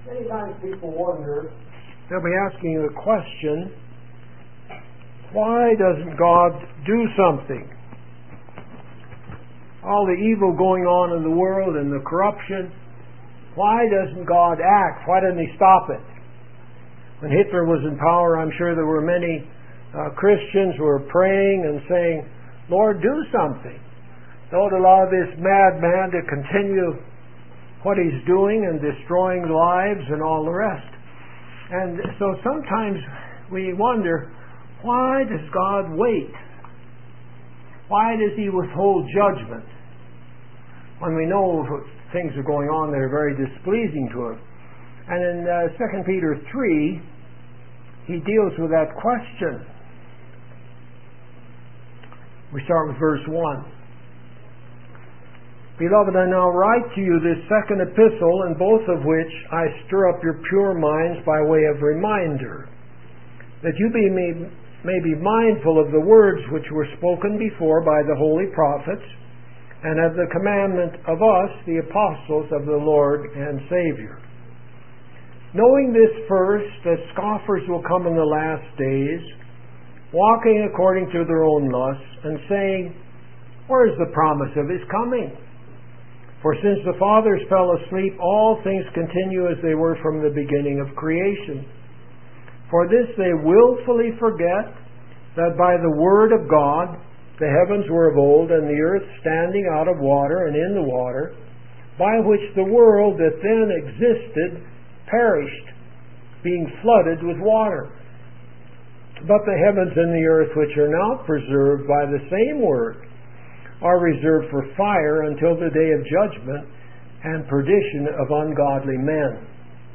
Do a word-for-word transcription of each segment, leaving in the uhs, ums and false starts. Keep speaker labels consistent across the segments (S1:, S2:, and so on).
S1: Many times people wonder, they'll be asking the question, why doesn't God do something? All the evil going on in the world and the corruption, why doesn't God act? Why doesn't He stop it? When Hitler was in power, I'm sure there were many uh, Christians who were praying and saying, Lord, do something. Don't allow this madman to continue what he's doing and destroying lives and all the rest. And so sometimes we wonder, why does God wait? Why does He withhold judgment when we know things are going on that are very displeasing to Him? And in uh, Second Peter three, he deals with that question. We start with verse one. Beloved, I now write to you this second epistle, in both of which I stir up your pure minds by way of reminder, that you be may, may be mindful of the words which were spoken before by the holy prophets, and of the commandment of us, the apostles of the Lord and Savior. Knowing this first, that scoffers will come in the last days, walking according to their own lusts, and saying, where is the promise of His coming? For since the fathers fell asleep, all things continue as they were from the beginning of creation. For this they willfully forget that by the word of God the heavens were of old, and the earth standing out of water and in the water, by which the world that then existed perished, being flooded with water. But the heavens and the earth, which are now preserved by the same word, are reserved for fire until the day of judgment and perdition of ungodly men.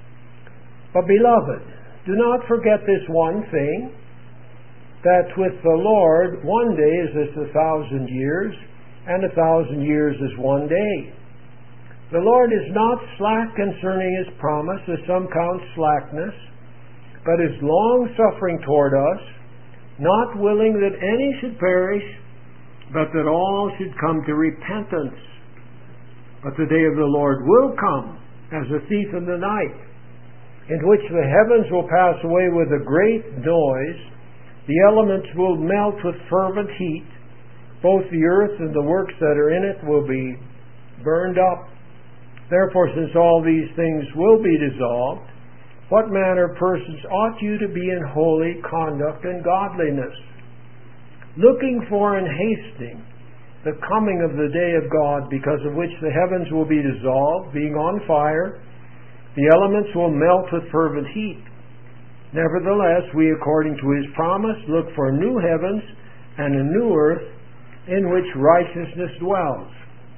S1: But beloved, do not forget this one thing, that with the Lord one day is as a thousand years, and a thousand years is one day. The Lord is not slack concerning His promise, as some count slackness, but is long-suffering toward us, not willing that any should perish, but that all should come to repentance. But the day of the Lord will come as a thief in the night, in which the heavens will pass away with a great noise, the elements will melt with fervent heat, both the earth and the works that are in it will be burned up. Therefore, since all these things will be dissolved, what manner of persons ought you to be in holy conduct and godliness, looking for and hastening the coming of the day of God, because of which the heavens will be dissolved, being on fire, the elements will melt with fervent heat. Nevertheless, we, according to His promise, look for new heavens and a new earth in which righteousness dwells.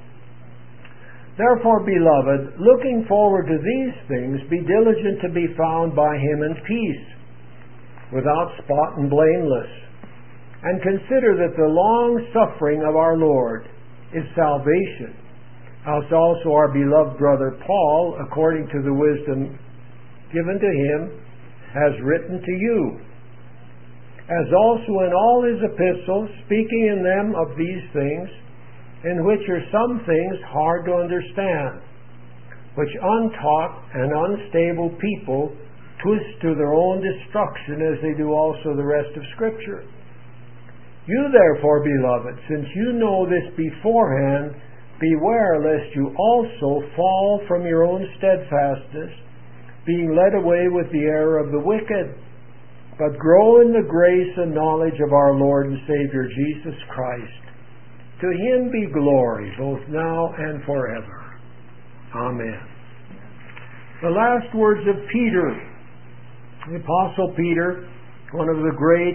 S1: Therefore, beloved, looking forward to these things, be diligent to be found by Him in peace, without spot and blameless. And consider that the long suffering of our Lord is salvation, as also our beloved brother Paul, according to the wisdom given to him, has written to you. As also in all his epistles, speaking in them of these things, in which are some things hard to understand, which untaught and unstable people twist to their own destruction, as they do also the rest of Scripture. You therefore, beloved, since you know this beforehand, beware lest you also fall from your own steadfastness, being led away with the error of the wicked, but grow in the grace and knowledge of our Lord and Savior Jesus Christ. To Him be glory, both now and forever. Amen. The last words of Peter, the Apostle Peter, one of the great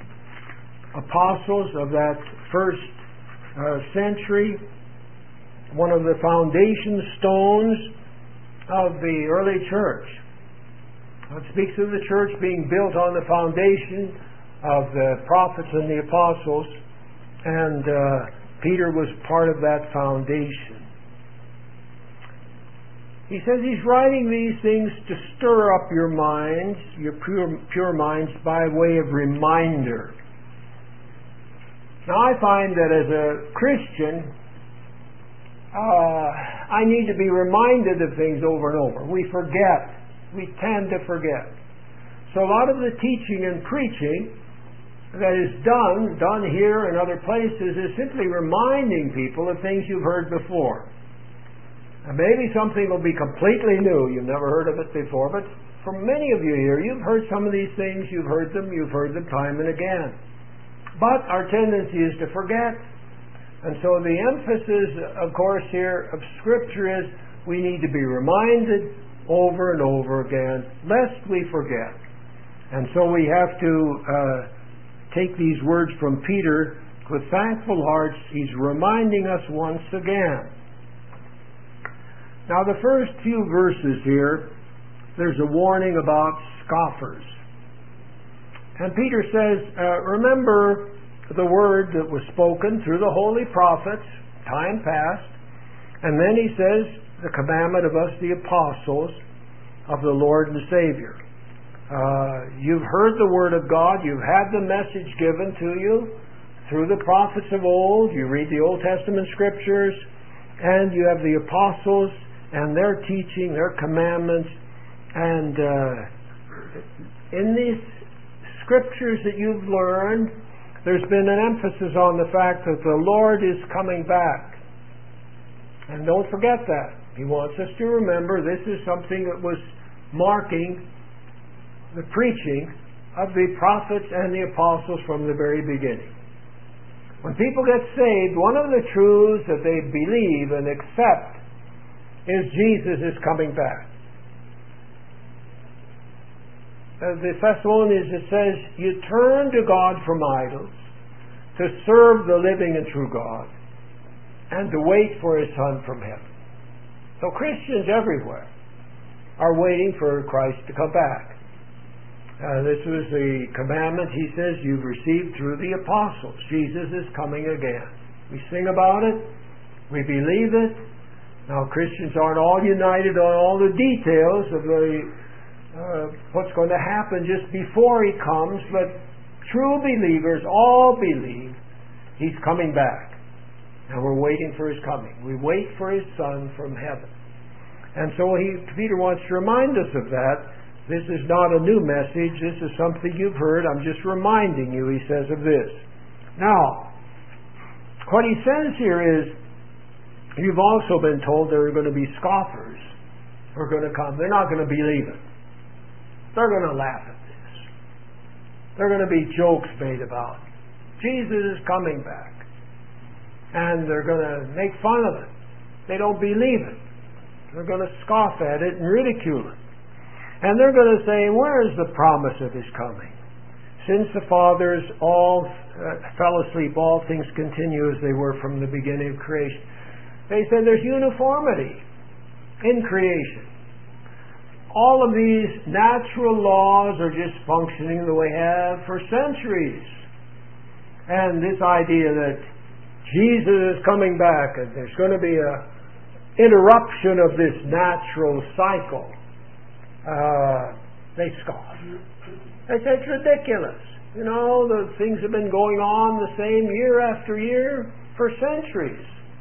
S1: apostles of that first uh, century, one of the foundation stones of the early church. It speaks of the church being built on the foundation of the prophets and the apostles, and uh, Peter was part of that foundation. He says he's writing these things to stir up your minds, your pure, pure minds, by way of reminder. Now, I find that as a Christian, uh, I need to be reminded of things over and over. We forget. we tend to forget. So a lot of the teaching and preaching that is done, done here and other places, is simply reminding people of things you've heard before. And maybe something will be completely new. You've never heard of it before, but for many of you here, you've heard some of these things, you've heard them, you've heard them time and again. But our tendency is to forget. And so the emphasis, of course, here of Scripture is we need to be reminded over and over again, lest we forget. And so we have to uh, take these words from Peter with thankful hearts. He's reminding us once again. Now the first few verses here, there's a warning about scoffers. And Peter says, uh, remember the word that was spoken through the holy prophets, time past. And then he says, the commandment of us, the apostles of the Lord and Savior. Uh, you've heard the word of God. You've had the message given to you through the prophets of old. You read the Old Testament scriptures, and you have the apostles and their teaching, their commandments. And uh, in these scriptures that you've learned, there's been an emphasis on the fact that the Lord is coming back. And don't forget that. He wants us to remember this is something that was marking the preaching of the prophets and the apostles from the very beginning. When people get saved, one of the truths that they believe and accept is Jesus is coming back. As the Thessalonians, it says, you turn to God from idols, to serve the living and true God, and to wait for His Son from heaven. So Christians everywhere are waiting for Christ to come back. Uh, this was the commandment, he says, you've received through the apostles. Jesus is coming again. We sing about it. We believe it. Now, Christians aren't all united on all the details of the uh, what's going to happen just before He comes, but true believers all believe He's coming back. And we're waiting for His coming. We wait for His Son from heaven. And so he, Peter wants to remind us of that. This is not a new message. This is something you've heard. I'm just reminding you, he says, of this. Now, what he says here is, you've also been told there are going to be scoffers who are going to come. They're not going to believe it. They're going to laugh at this. They're going to be jokes made about it. Jesus is coming back. And they're going to make fun of it. They don't believe it. They're going to scoff at it and ridicule it. And they're going to say, where is the promise of His coming? Since the fathers all uh, fell asleep, all things continue as they were from the beginning of creation. They said there's uniformity in creation. All of these natural laws are just functioning the way they have for centuries. And this idea that Jesus is coming back and there's going to be a interruption of this natural cycle, uh, they scoff. They say it's ridiculous. You know, the things have been going on the same year after year for centuries.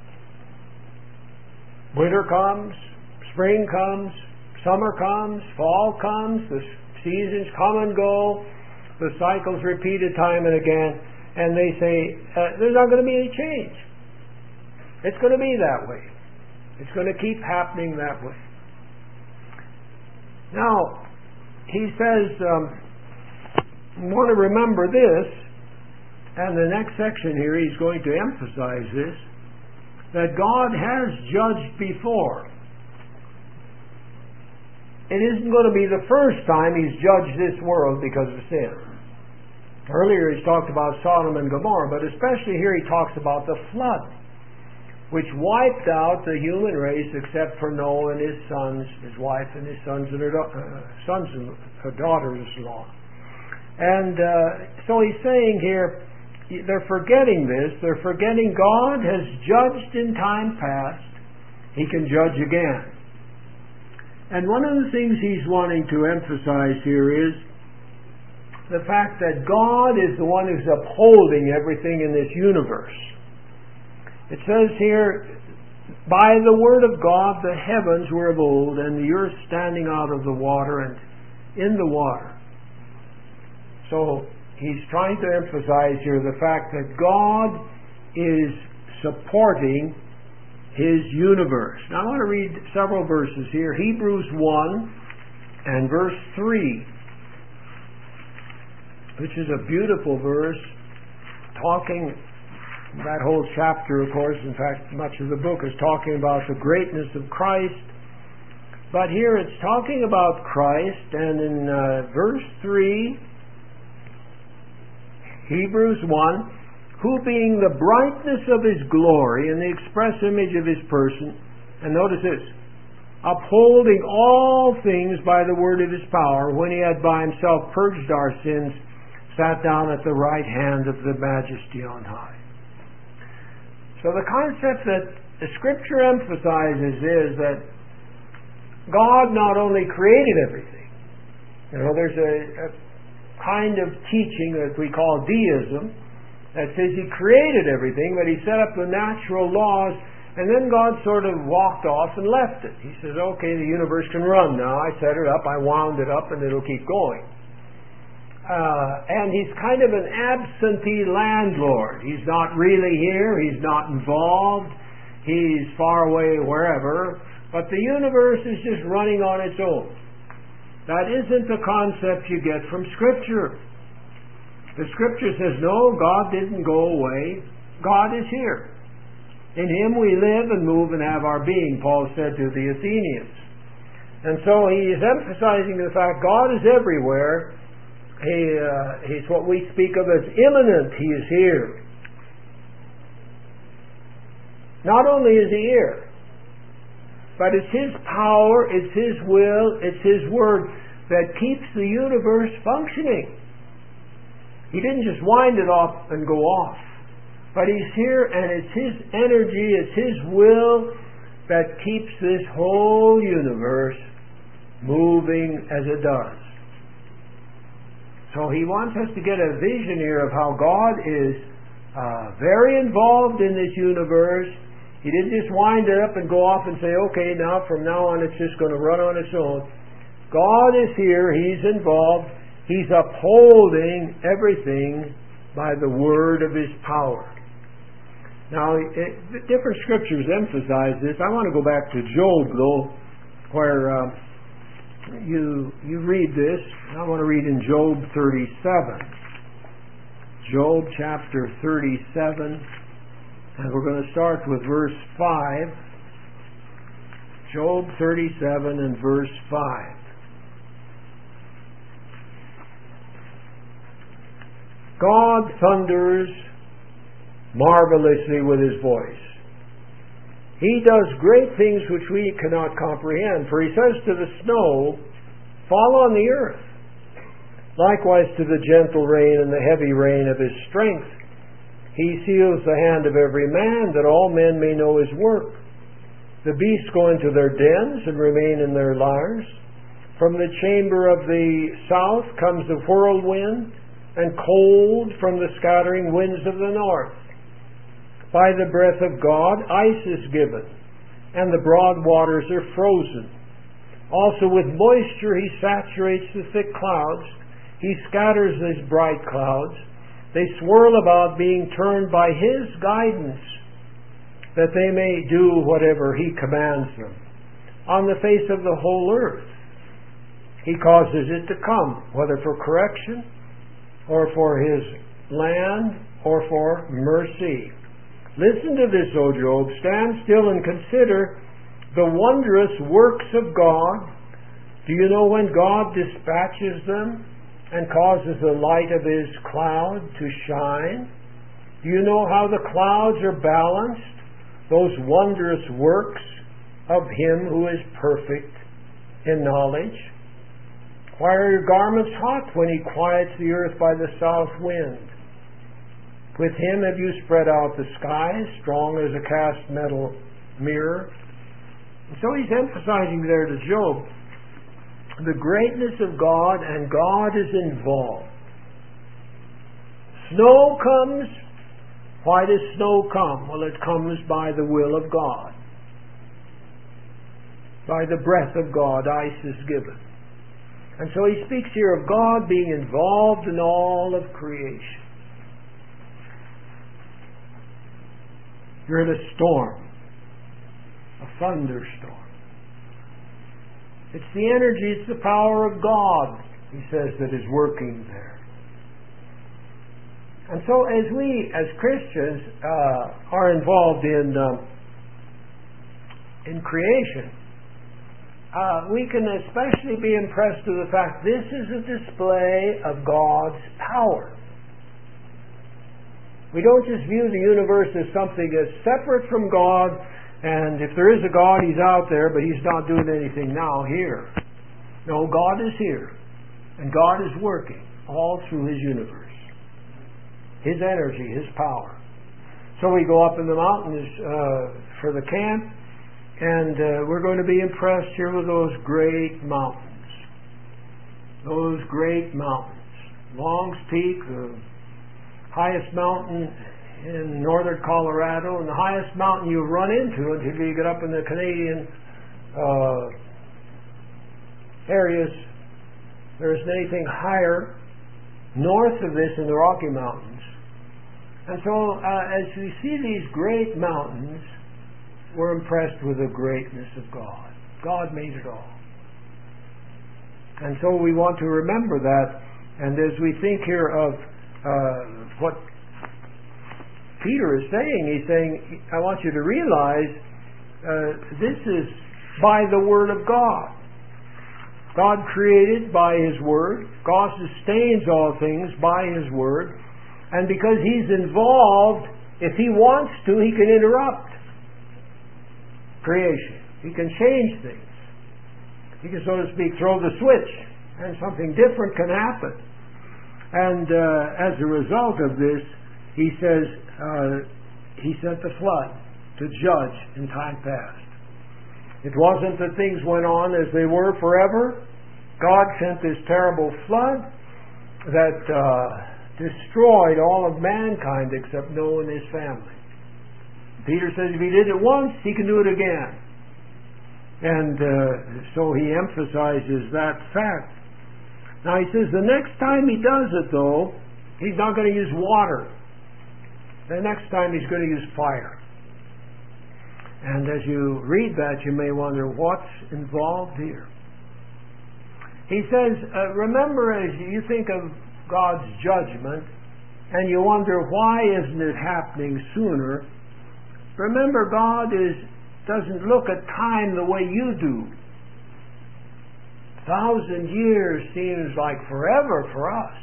S1: Winter comes, spring comes, summer comes, fall comes, the seasons come and go, the cycles repeated time and again, and they say, uh, there's not going to be any change. It's going to be that way. It's going to keep happening that way. Now, he says, um, you want to remember this, and the next section here he's going to emphasize this, that God has judged before. It isn't going to be the first time He's judged this world because of sin. Earlier He's talked about Sodom and Gomorrah, but especially here He talks about the flood, which wiped out the human race except for Noah and his sons, his wife and his sons and her da- uh, sons and her daughters-in-law. And uh, so he's saying here, they're forgetting this. They're forgetting God has judged in time past. He can judge again. And one of the things he's wanting to emphasize here is the fact that God is the one who's upholding everything in this universe. It says here, by the word of God the heavens were of old, and the earth standing out of the water and in the water. So he's trying to emphasize here the fact that God is supporting His universe. Now I want to read several verses here. Hebrews one and verse three, which is a beautiful verse, talking, that whole chapter, of course, in fact, much of the book is talking about the greatness of Christ. But here it's talking about Christ, and in uh, verse three, Hebrews one, who being the brightness of His glory and the express image of His person, and notice this, upholding all things by the word of His power, when He had by Himself purged our sins, sat down at the right hand of the Majesty on high. So the concept that the Scripture emphasizes is that God not only created everything. You know, there's a, a kind of teaching that we call deism that says He created everything, but He set up the natural laws, and then God sort of walked off and left it. He says, okay, the universe can run now. I set it up, I wound it up, and it'll keep going. Uh, and He's kind of an absentee landlord. He's not really here. He's not involved. He's far away wherever. But the universe is just running on its own. That isn't the concept you get from Scripture. The Scripture says, no, God didn't go away. God is here. In Him we live and move and have our being, Paul said to the Athenians. And so he is emphasizing the fact God is everywhere. He, uh, he's what we speak of as immanent. He is here. Not only is He here, but it's His power, it's His will, it's His word that keeps the universe functioning. He didn't just wind it off and go off. But He's here, and it's His energy, it's His will that keeps this whole universe moving as it does. So He wants us to get a vision here of how God is uh, very involved in this universe. He didn't just wind it up and go off and say, okay, now from now on it's just going to run on its own. God is here, He's involved, He's upholding everything by the word of His power. Now, it, different scriptures emphasize this. I want to go back to Job, though, where uh, you you read this. I want to read in Job thirty-seven. Job chapter thirty-seven, and we're going to start with verse five. Job thirty-seven and verse five. God thunders marvelously with His voice. He does great things which we cannot comprehend. For He says to the snow, fall on the earth. Likewise to the gentle rain and the heavy rain of His strength. He seals the hand of every man, that all men may know His work. The beasts go into their dens and remain in their lairs. From the chamber of the south comes the whirlwind, and cold from the scattering winds of the north. By the breath of God ice is given, and the broad waters are frozen. Also with moisture He saturates the thick clouds. He scatters these bright clouds. They swirl about, being turned by His guidance, that they may do whatever He commands them. On the face of the whole earth He causes it to come, whether for correction, or for His land, or for mercy. Listen to this, O Job. Stand still and consider the wondrous works of God. Do you know when God dispatches them and causes the light of His cloud to shine? Do you know how the clouds are balanced? Those wondrous works of Him who is perfect in knowledge. Why are your garments hot when He quiets the earth by the south wind? With Him have you spread out the skies, strong as a cast metal mirror. And so he's emphasizing there to Job the greatness of God, and God is involved. Snow comes. Why does snow come? Well, it comes by the will of God. By the breath of God, ice is given. And so he speaks here of God being involved in all of creation. You're in a storm, a thunderstorm. It's the energy, it's the power of God, he says, that is working there. And so as we, as Christians, uh, are involved in, um, in creation, Uh, we can especially be impressed with the fact this is a display of God's power. We don't just view the universe as something as separate from God, and if there is a God, He's out there, but He's not doing anything now here. No, God is here, and God is working all through His universe. His energy, His power. So we go up in the mountains uh, for the camp, and uh, we're going to be impressed here with those great mountains. Those great mountains. Long's Peak, the highest mountain in northern Colorado, and the highest mountain you run into until you get up in the Canadian uh, areas. There isn't anything higher north of this in the Rocky Mountains. And so uh, as we see these great mountains, we're impressed with the greatness of God. God made it all. And so we want to remember that. And as we think here of uh, what Peter is saying, he's saying, I want you to realize uh, this is by the Word of God. God created by His Word. God sustains all things by His Word. And because He's involved, if He wants to, He can interrupt creation. He can change things. He can, so to speak, throw the switch, and something different can happen. And uh, as a result of this, he says, uh, He sent the flood to judge in time past. It wasn't that things went on as they were forever. God sent this terrible flood that uh, destroyed all of mankind except Noah and his family. Peter says if He did it once, He can do it again. And uh, so he emphasizes that fact. Now he says the next time He does it, though, He's not going to use water. The next time He's going to use fire. And as you read that, you may wonder what's involved here. He says, uh, remember as you think of God's judgment, and you wonder why isn't it happening sooner, remember, God is, doesn't look at time the way you do. A thousand years seems like forever for us.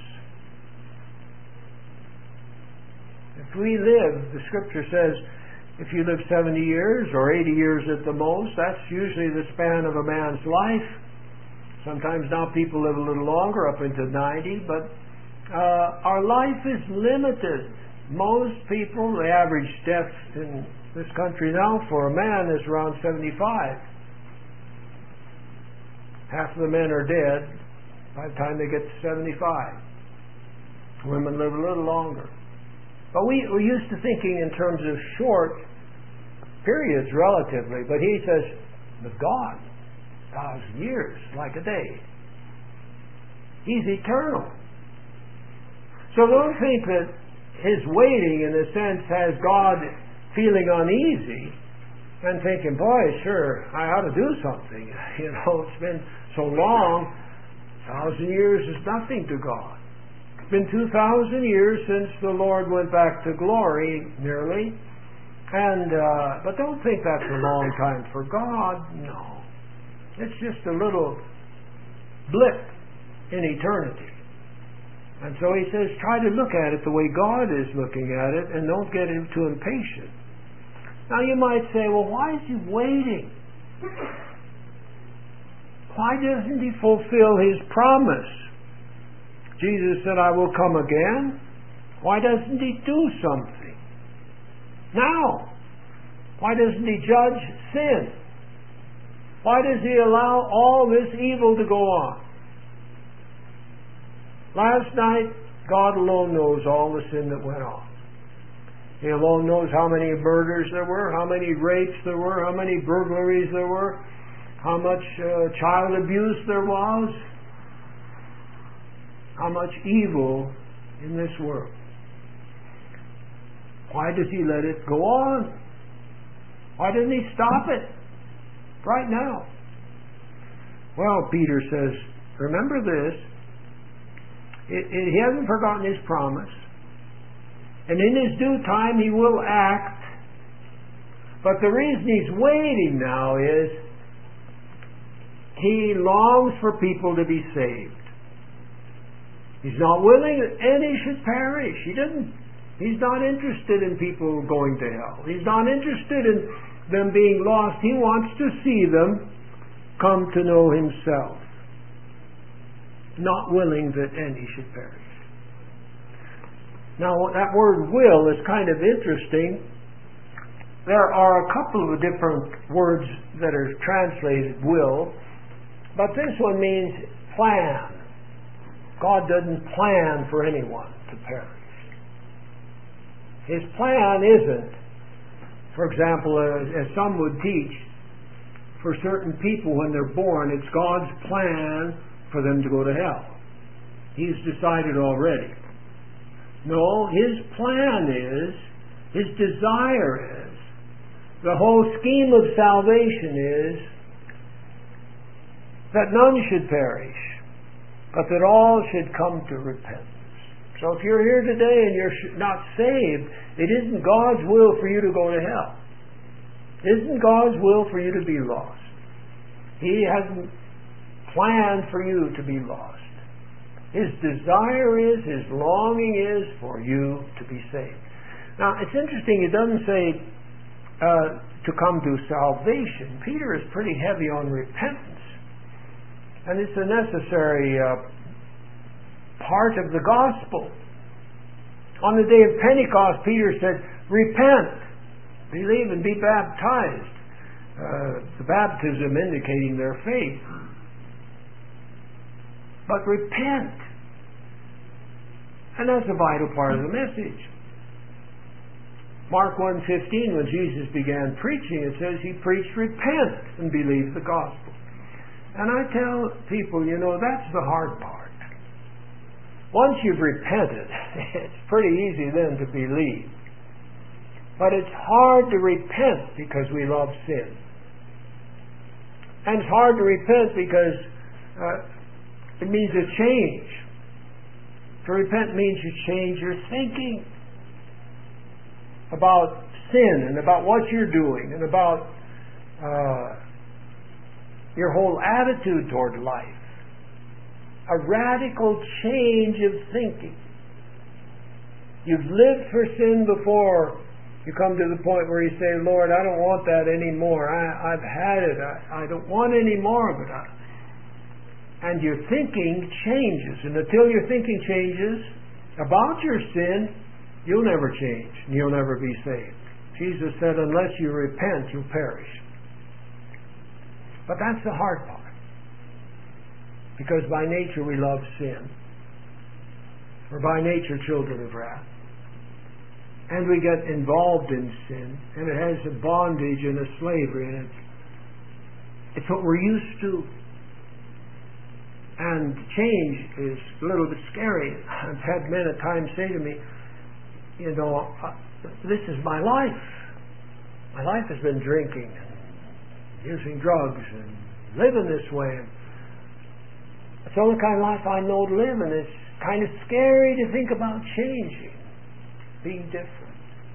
S1: If we live, the Scripture says, if you live seventy years or eighty years at the most, that's usually the span of a man's life. Sometimes now people live a little longer, up into ninety, but uh, our life is limited. Most people, the average death in this country now for a man is around seventy-five. Half of the men are dead by the time they get to seventy-five. Women live a little longer. But we, we're used to thinking in terms of short periods relatively. But he says, with God, a thousand years, like a day. He's eternal. So don't think that His waiting, in a sense, has God feeling uneasy and thinking, boy, sure, I ought to do something. You know, it's been so long. A thousand years is nothing to God. It's been two thousand years since the Lord went back to glory, nearly. And uh, but don't think that's a long time for God. No. It's just a little blip in eternity. And so he says, try to look at it the way God is looking at it, and don't get too impatient. Now you might say, well, why is He waiting? Why doesn't He fulfill His promise? Jesus said, I will come again. Why doesn't He do something now? Why doesn't He judge sin? Why does He allow all this evil to go on? Last night, God alone knows all the sin that went on. He alone knows how many murders there were, how many rapes there were, how many burglaries there were, how much uh, child abuse there was, how much evil in this world. Why does He let it go on? Why didn't He stop it right now? Well, Peter says, remember this. It, it, he hasn't forgotten His promise. And in His due time He will act. But the reason He's waiting now is He longs for people to be saved. He's not willing that any should perish. He doesn't. He's not interested in people going to hell. He's not interested in them being lost. He wants to see them come to know Himself. Not willing that any should perish. Now, that word will is kind of interesting. There are a couple of different words that are translated will, but this one means plan. God doesn't plan for anyone to perish. His plan isn't, for example, as, as some would teach, for certain people when they're born, it's God's plan for them to go to hell. He's decided already. No, His plan is, His desire is, the whole scheme of salvation is that none should perish, but that all should come to repentance. So if you're here today and you're not saved, it isn't God's will for you to go to hell. It isn't God's will for you to be lost. He hasn't planned for you to be lost. His desire is, His longing is for you to be saved. Now, it's interesting, it doesn't say uh, to come to salvation. Peter is pretty heavy on repentance. And it's a necessary uh, part of the gospel. On the day of Pentecost, Peter said, repent, believe and be baptized. Uh, the baptism indicating their faith. But repent. And that's a vital part of the message. Mark one fifteen, when Jesus began preaching, it says He preached, repent and believe the gospel. And I tell people, you know, that's the hard part. Once you've repented, it's pretty easy then to believe. But it's hard to repent because we love sin. And it's hard to repent because uh, it means a change. To repent means you change your thinking about sin and about what you're doing and about uh, your whole attitude toward life. A radical change of thinking. You've lived for sin before. You come to the point where you say, Lord, I don't want that anymore. I, I've had it. I, I don't want any more of it. I, and your thinking changes. And until your thinking changes about your sin, you'll never change. And you'll never be saved. Jesus said, unless you repent, you'll perish. But that's the hard part. Because by nature we love sin. We're by nature children of wrath. And we get involved in sin. And it has a bondage and a slavery in it. It's what we're used to. And change is a little bit scary. I've had men at times say to me, you know, uh, this is my life. My life has been drinking and using drugs and living this way. It's the only kind of life I know to live, and it's kind of scary to think about changing, being different.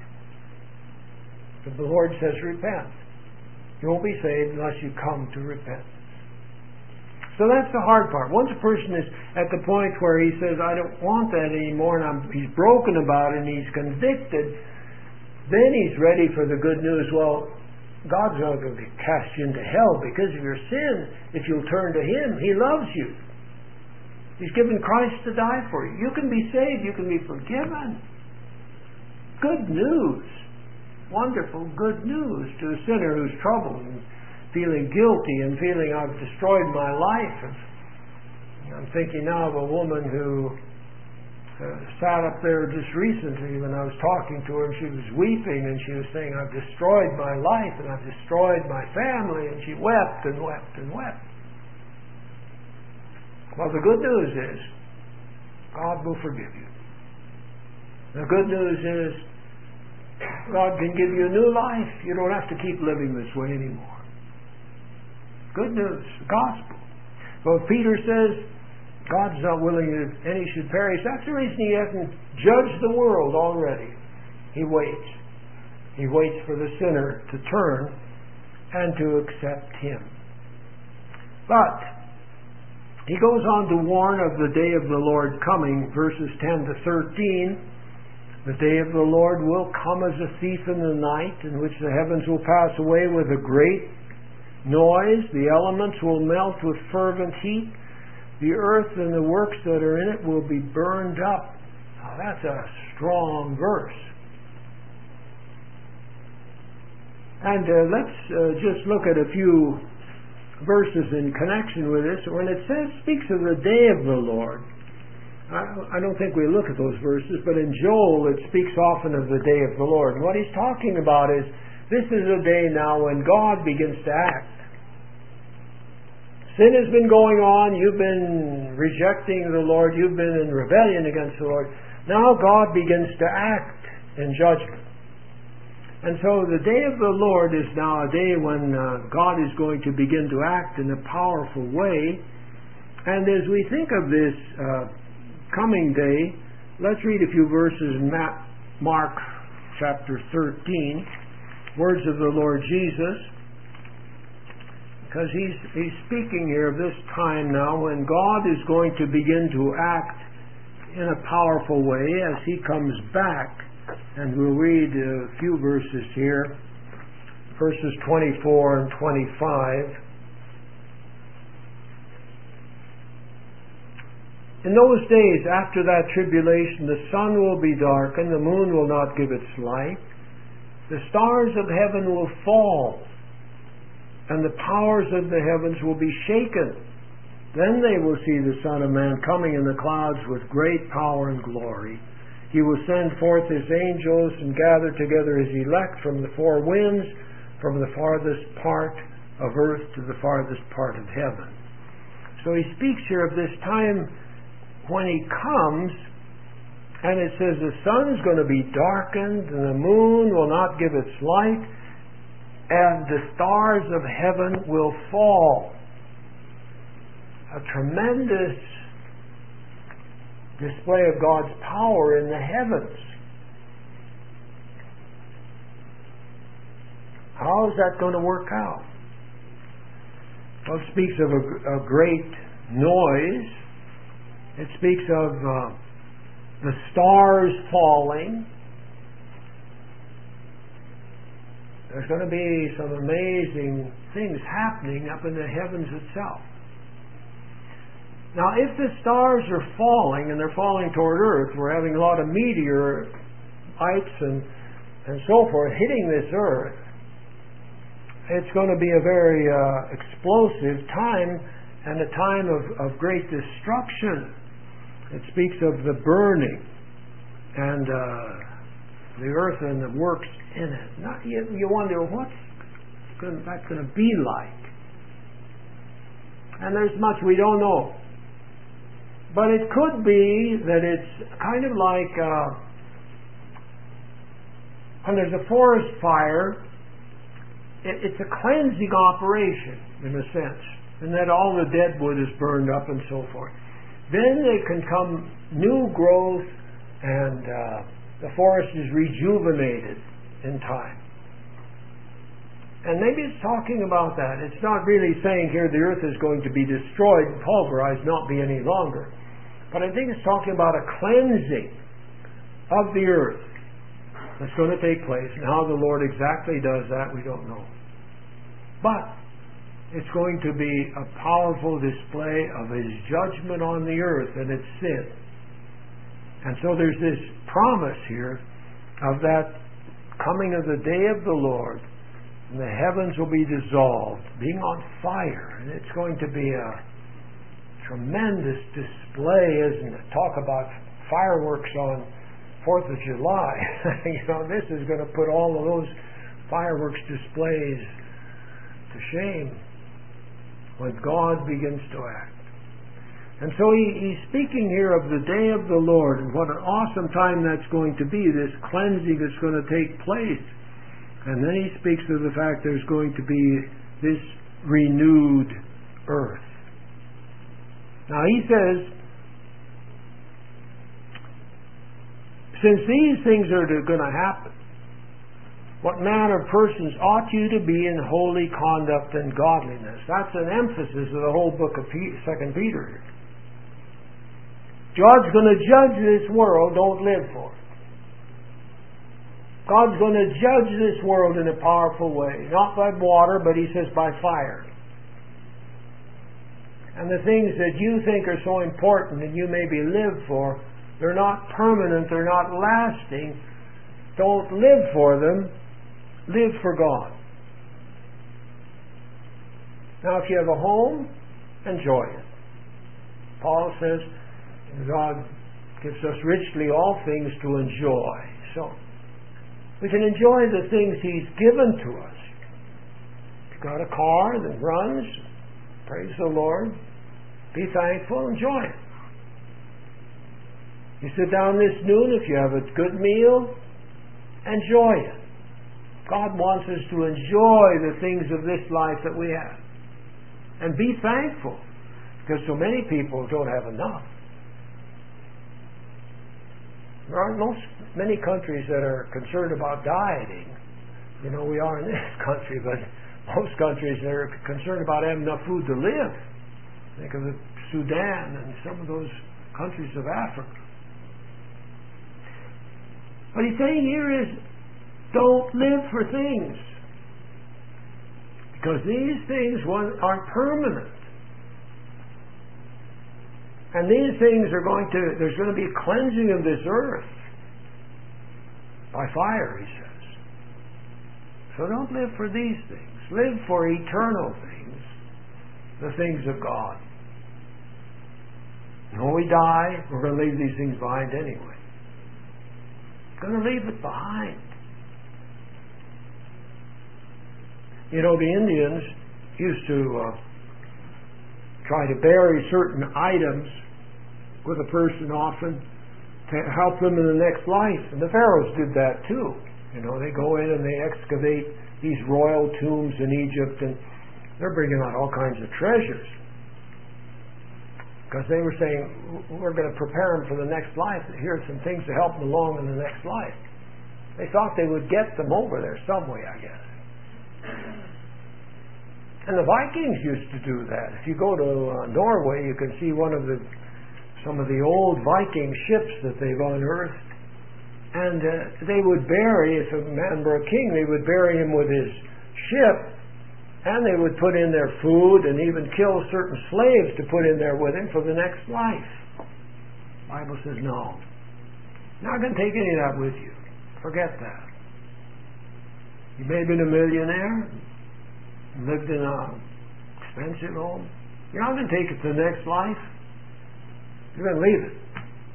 S1: But the Lord says, repent. You won't be saved unless you come to repentance. So that's the hard part. Once a person is at the point where he says, I don't want that anymore, and I'm, he's broken about it, and he's convicted, then he's ready for the good news. Well, God's not going to cast you into hell because of your sin. If you'll turn to Him, He loves you. He's given Christ to die for you. You can be saved. You can be forgiven. Good news. Wonderful good news to a sinner who's troubled and feeling guilty and feeling I've destroyed my life. I'm thinking now of a woman who uh, sat up there just recently when I was talking to her, and she was weeping, and she was saying, I've destroyed my life, and I've destroyed my family, and she wept and wept and wept. Well, the good news is, God will forgive you. The good news is, God can give you a new life. You don't have to keep living this way anymore. Good news, the gospel. Well, Peter says, God's not willing that any should perish. That's the reason He hasn't judged the world already. He waits. He waits for the sinner to turn and to accept Him. But He goes on to warn of the day of the Lord coming, verses ten to thirteen. The day of the Lord will come as a thief in the night, in which the heavens will pass away with a great noise. The elements will melt with fervent heat. The earth and the works that are in it will be burned up. Now, that's a strong verse. And uh, let's uh, just look at a few verses in connection with this. When it says, speaks of the day of the Lord, I, I don't think we look at those verses, but in Joel it speaks often of the day of the Lord. And what he's talking about is, this is a day now when God begins to act. Sin has been going on, you've been rejecting the Lord, you've been in rebellion against the Lord. Now God begins to act in judgment. And so the day of the Lord is now a day when uh, God is going to begin to act in a powerful way. And as we think of this uh, coming day, let's read a few verses in Mark chapter thirteen, words of the Lord Jesus. Because he's, he's speaking here of this time now when God is going to begin to act in a powerful way as He comes back. And we'll read a few verses here, verses twenty-four and twenty-five. In those days, after that tribulation, the sun will be darkened, the moon will not give its light, the stars of heaven will fall, and the powers of the heavens will be shaken. Then they will see the Son of Man coming in the clouds with great power and glory. He will send forth His angels and gather together His elect from the four winds, from the farthest part of earth to the farthest part of heaven. So he speaks here of this time when He comes, and it says the sun is going to be darkened, and the moon will not give its light, and the stars of heaven will fall. A tremendous display of God's power in the heavens. How is that going to work out? Well, it speaks of a, a great noise. It speaks of uh, the stars falling. There's going to be some amazing things happening up in the heavens itself. Now, if the stars are falling, and they're falling toward Earth, we're having a lot of meteorites and, and so forth hitting this Earth, it's going to be a very uh, explosive time and a time of, of great destruction. It speaks of the burning and uh, the earth and the works in it. Not, you, you wonder what's going, that's going to be like. And there's much we don't know. But it could be that it's kind of like uh, when there's a forest fire, it, it's a cleansing operation in a sense, and that all the dead wood is burned up and so forth. Then there can come new growth, and uh, the forest is rejuvenated in time. And maybe it's talking about that. It's not really saying here the earth is going to be destroyed and pulverized, not be any longer. But I think it's talking about a cleansing of the earth that's going to take place. And how the Lord exactly does that, we don't know. But it's going to be a powerful display of His judgment on the earth and its sin. And so there's this promise here of that coming of the day of the Lord, and the heavens will be dissolved, being on fire, and it's going to be a tremendous display, isn't it? Talk about fireworks on Fourth of July. You know, this is going to put all of those fireworks displays to shame when God begins to act. And so he, he's speaking here of the day of the Lord, and what an awesome time that's going to be, this cleansing that's going to take place. And then he speaks of the fact there's going to be this renewed earth. Now he says, since these things are going to happen, what manner of persons ought you to be in holy conduct and godliness? That's an emphasis of the whole book of Second Peter. God's going to judge this world, don't live for it. God's going to judge this world in a powerful way. Not by water, but he says by fire. And the things that you think are so important and you maybe live for, they're not permanent, they're not lasting. Don't live for them. Live for God. Now, if you have a home, enjoy it. Paul says, God gives us richly all things to enjoy. So, we can enjoy the things He's given to us. If you've got a car that runs, praise the Lord. Be thankful, enjoy it. You sit down this noon, if you have a good meal, enjoy it. God wants us to enjoy the things of this life that we have. And be thankful, because so many people don't have enough. There aren't most, many countries that are concerned about dieting. You know, we are in this country, but most countries that are concerned about having enough food to live. Think of the Sudan and some of those countries of Africa. What he's saying here is, don't live for things. Because these things are permanent. And these things are going to, there's going to be a cleansing of this earth by fire, he says. So don't live for these things. Live for eternal things, the things of God. And when we die, we're going to leave these things behind anyway. We're going to leave it behind. You know, the Indians used to uh, try to bury certain items with a person often to help them in the next life. And the pharaohs did that too. You know, they go in and they excavate these royal tombs in Egypt, and they're bringing out all kinds of treasures. Because they were saying, we're going to prepare them for the next life. Here's some things to help them along in the next life. They thought they would get them over there some way, I guess. And the Vikings used to do that. If you go to uh, Norway, you can see one of the some of the old Viking ships that they've unearthed. And uh, they would bury, if a man were a king, they would bury him with his ship, and they would put in their food and even kill certain slaves to put in there with him for the next life. The Bible says, no. You're not going to take any of that with you. Forget that. You may have been a millionaire, lived in an expensive home. You're not going to take it to the next life. You're going to leave it.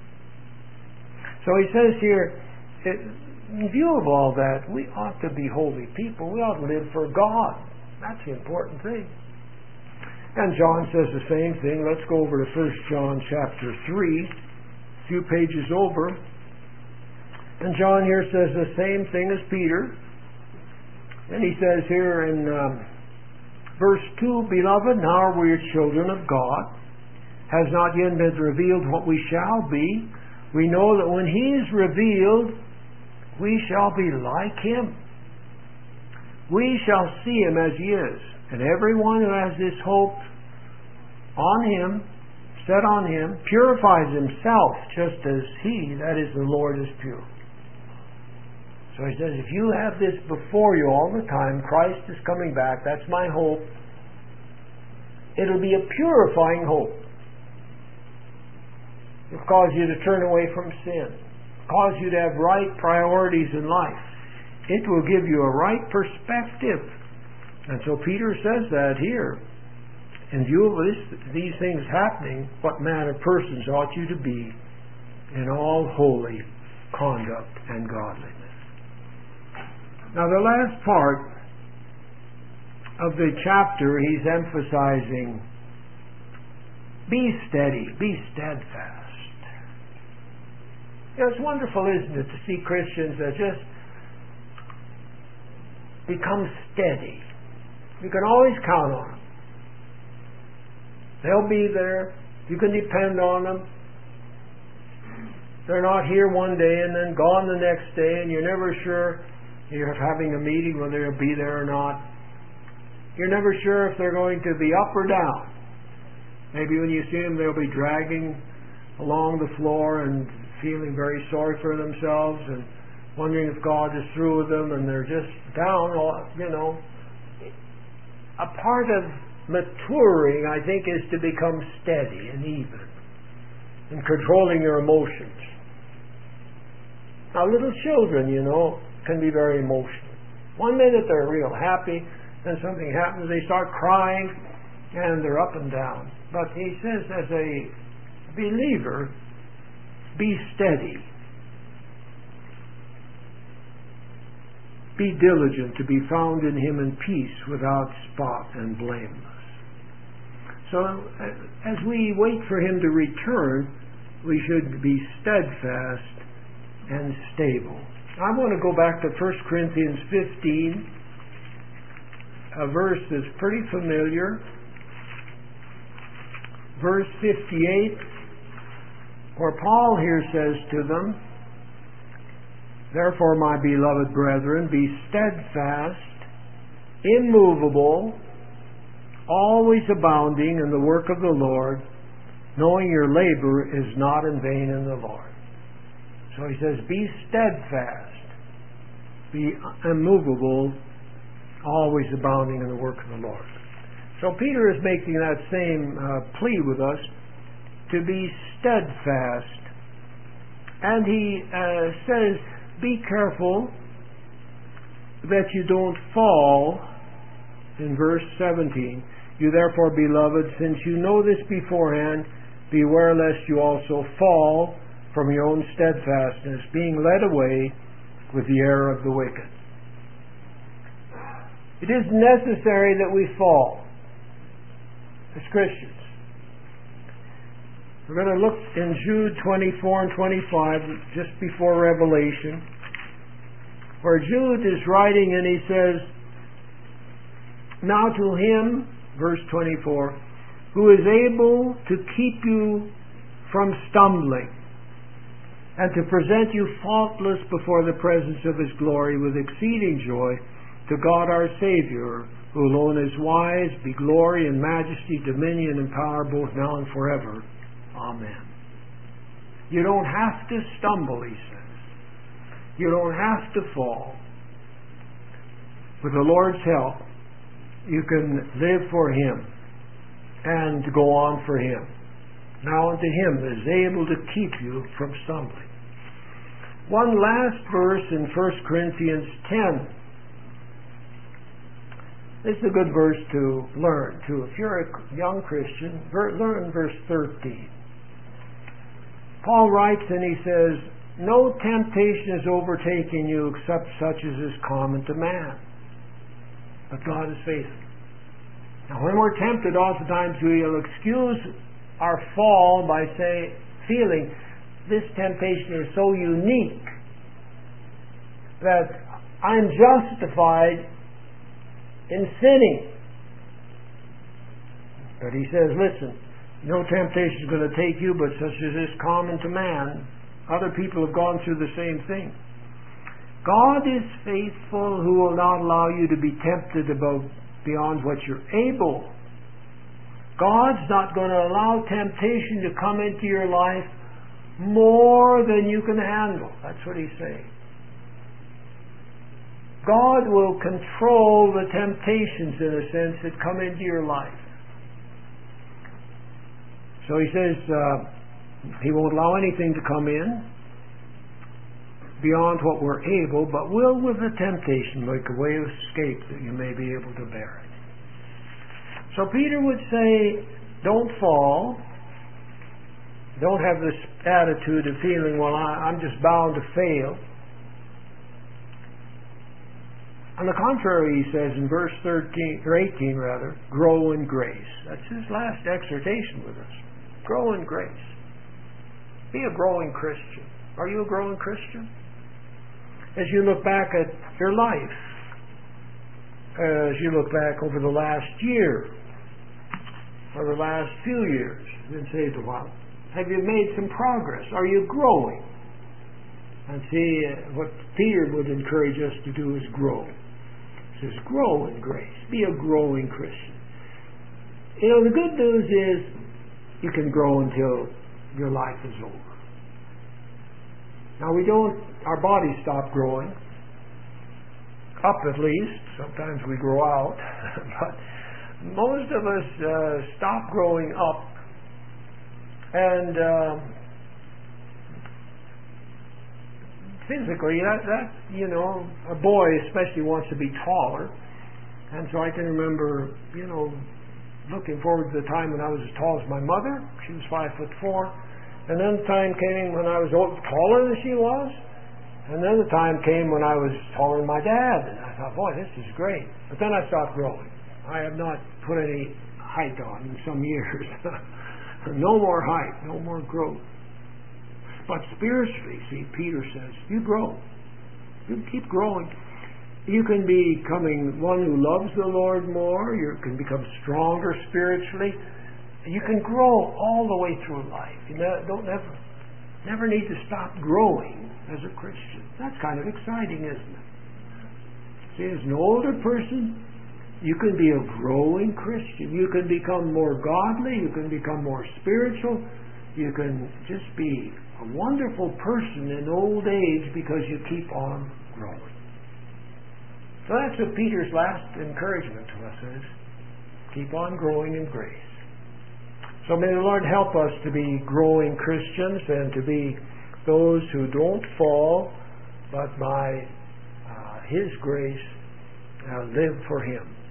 S1: So he says here, it, in view of all that, we ought to be holy people. We ought to live for God. That's the important thing. And John says the same thing. Let's go over to First John chapter three, a few pages over. And John here says the same thing as Peter. And he says here in um, verse two, Beloved, now are we children of God. Has not yet been revealed what we shall be. We know that when He is revealed, we shall be like Him. We shall see Him as He is. And everyone who has this hope on Him, set on Him, purifies himself just as He, that is the Lord, is pure. So he says, if you have this before you all the time, Christ is coming back, that's my hope. It'll be a purifying hope. It'll cause you to turn away from sin. Cause you to have right priorities in life. It will give you a right perspective. And so Peter says that here. In view of this, these things happening, what manner of persons ought you to be in all holy conduct and godliness. Now the last part of the chapter, he's emphasizing, be steady, be steadfast. You know, it's wonderful, isn't it, to see Christians that just become steady. You can always count on them. They'll be there. You can depend on them. They're not here one day and then gone the next day, and you're never sure. You're having a meeting whether they'll be there or not. You're never sure if they're going to be up or down. Maybe when you see them, they'll be dragging along the floor and feeling very sorry for themselves and wondering if God is through with them, and they're just down. You know, a part of maturing, I think, is to become steady and even in controlling your emotions. Now, little children, you know, can be very emotional. One minute they're real happy, then something happens, they start crying, and they're up and down. But he says, as a believer, be steady. Be diligent to be found in him in peace, without spot and blameless. So, as we wait for him to return, we should be steadfast and stable. I want to go back to First Corinthians fifteen, a verse that's pretty familiar. Verse fifty-eight, where Paul here says to them, therefore, my beloved brethren, be steadfast, immovable, always abounding in the work of the Lord, knowing your labor is not in vain in the Lord. So he says, be steadfast, be immovable, always abounding in the work of the Lord. So Peter is making that same uh, plea with us to be steadfast. And he uh, says, be careful that you don't fall, in verse seventeen. You therefore, beloved, since you know this beforehand, beware lest you also fall from your own steadfastness, being led away with the error of the wicked. It is necessary that we fall as Christians. We're going to look in Jude twenty-four and twenty-five, just before Revelation, where Jude is writing and he says, now to him, verse twenty-four, who is able to keep you from stumbling and to present you faultless before the presence of his glory with exceeding joy, to God our Savior, who alone is wise, be glory and majesty, dominion and power both now and forever. Amen. You don't have to stumble, he says. You don't have to fall. With the Lord's help, you can live for him and go on for him. Now unto him that is able to keep you from stumbling. One last verse in First Corinthians ten. This is a good verse to learn too. If you're a young Christian, learn verse thirteen. Paul writes and he says, no temptation is overtaking you except such as is common to man. But God is faithful. Now when we're tempted, oftentimes we'll excuse our fall by say, feeling this temptation is so unique that I'm justified in sinning. But he says, listen, no temptation is going to take you, but such as is common to man. Other people have gone through the same thing. God is faithful, who will not allow you to be tempted above beyond what you're able. God's not going to allow temptation to come into your life more than you can handle. That's what he's saying. God will control the temptations, in a sense, that come into your life. So he says uh, he won't allow anything to come in beyond what we're able, but will, with the temptation, make a way of escape that you may be able to bear it. So Peter would say, don't fall. Don't have this attitude of feeling, well, I, I'm just bound to fail. On the contrary, he says in verse thirteen, or eighteen rather, grow in grace. That's his last exhortation with us. Grow in grace. Be a growing Christian. Are you a growing Christian? As you look back at your life, as you look back over the last year, or the last few years, you've been saved a while, have you made some progress? Are you growing? And see, uh, what Peter would encourage us to do is grow. He says, grow in grace. Be a growing Christian. You know, the good news is you can grow until your life is over. Now, we don't, our bodies stop growing. Up at least. Sometimes we grow out. But most of us uh, stop growing up. And um, physically, that, that, you know, a boy especially wants to be taller. And so I can remember, you know, looking forward to the time when I was as tall as my mother. She was five foot four. And then the time came when I was taller than she was. And then the time came when I was taller than my dad. And I thought, boy, this is great. But then I stopped growing. I have not put any height on in some years. No more height, no more growth. But spiritually, see, Peter says, you grow. You keep growing. You can be becoming one who loves the Lord more. You can become stronger spiritually. You can grow all the way through life. You don't never, never need to stop growing as a Christian. That's kind of exciting, isn't it? See, as an older person, you can be a growing Christian. You can become more godly. You can become more spiritual. You can just be a wonderful person in old age because you keep on growing. So that's what Peter's last encouragement to us is. Keep on growing in grace. So may the Lord help us to be growing Christians and to be those who don't fall, but by uh, His grace uh, live for Him.